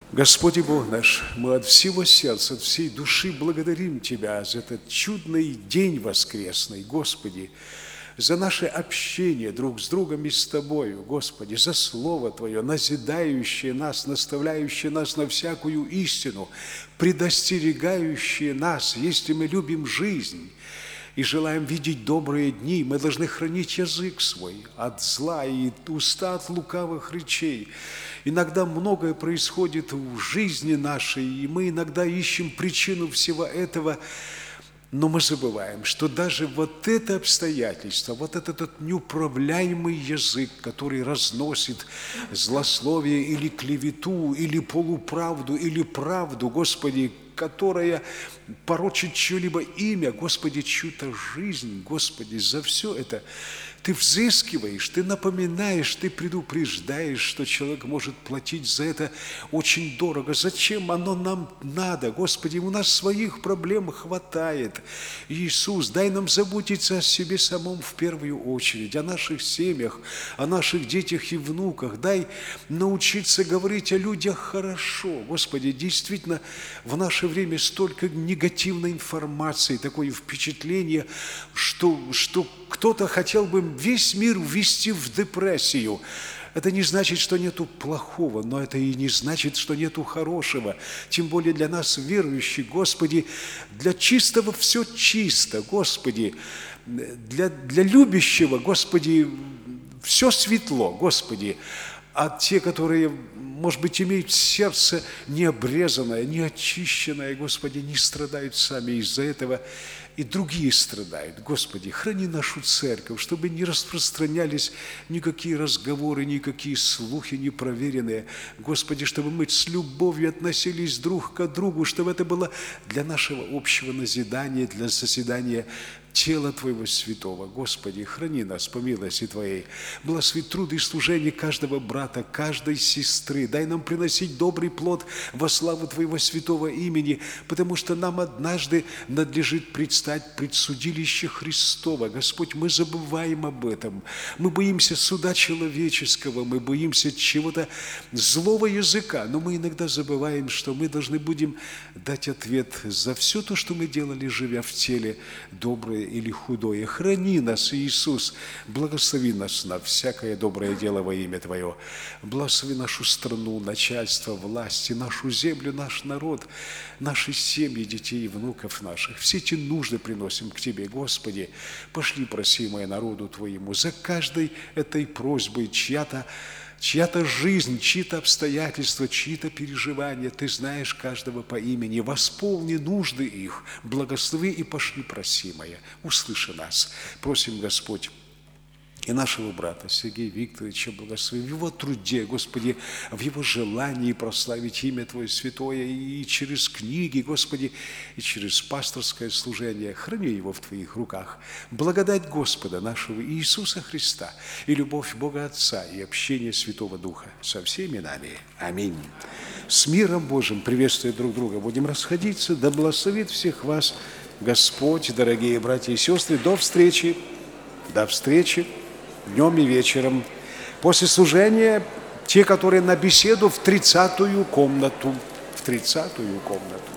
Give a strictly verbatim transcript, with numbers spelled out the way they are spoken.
Господь и Бог наш, мы от всего сердца, от всей души благодарим Тебя за этот чудный день воскресный, Господи, за наше общение друг с другом и с Тобою, Господи, за Слово Твое, назидающее нас, наставляющее нас на всякую истину, предостерегающее нас, если мы любим жизнь и желаем видеть добрые дни, мы должны хранить язык свой от зла и уста от лукавых речей. Иногда многое происходит в жизни нашей, и мы иногда ищем причину всего этого, но мы забываем, что даже вот это обстоятельство, вот этот, этот неуправляемый язык, который разносит злословие или клевету, или полуправду, или правду, Господи, которая порочит чье-либо имя, Господи, чью-то жизнь, Господи, за все это Ты взыскиваешь, Ты напоминаешь, Ты предупреждаешь, что человек может платить за это очень дорого. Зачем оно нам надо? Господи, у нас своих проблем хватает. Иисус, дай нам заботиться о себе самом в первую очередь, о наших семьях, о наших детях и внуках. Дай научиться говорить о людях хорошо. Господи, действительно, в наше время столько негативной информации, такое впечатление, что, что кто-то хотел бы весь мир ввести в депрессию. Это не значит, что нету плохого, но это и не значит, что нету хорошего. Тем более для нас, верующих, Господи, для чистого все чисто, Господи, для, для любящего, Господи, все светло, Господи. А те, которые, может быть, имеют сердце необрезанное, неочищенное, Господи, не страдают сами из-за этого, и другие страдают. Господи, храни нашу церковь, чтобы не распространялись никакие разговоры, никакие слухи непроверенные. Господи, чтобы мы с любовью относились друг к другу, чтобы это было для нашего общего назидания, для созидания тела Твоего святого. Господи, храни нас по милости Твоей. Благослови труд и служение каждого брата, каждой сестры. Дай нам приносить добрый плод во славу Твоего святого имени, потому что нам однажды надлежит предстать пред судилище Христова. Господь, мы забываем об этом. Мы боимся суда человеческого, мы боимся чего-то злого языка, но мы иногда забываем, что мы должны будем дать ответ за все то, что мы делали, живя в теле, доброе или худое. Храни нас, Иисус, благослови нас на всякое доброе дело во имя Твое. Благослови нашу страну, начальство, власти, нашу землю, наш народ, наши семьи, детей и внуков наших. Все эти нужды приносим к Тебе, Господи. Пошли, просимое народу Твоему, за каждой этой просьбой чья-то Чья-то жизнь, чьи-то обстоятельства, чьи-то переживания. Ты знаешь каждого по имени. Восполни нужды их. Благослови и пошли, просимое. Услыши нас. Просим, Господь, и нашего брата Сергея Викторовича благослови в его труде, Господи, в его желании прославить имя Твое святое и через книги, Господи, и через пасторское служение. Храни его в Твоих руках. Благодать Господа нашего Иисуса Христа и любовь Бога Отца и общение Святого Духа со всеми нами. Аминь. С миром Божьим, приветствуя друг друга, будем расходиться. Да благословит всех вас Господь, дорогие братья и сестры. До встречи. До встречи. Днем и вечером. После служения те, которые на беседу, в тридцатую комнату. В тридцатую комнату.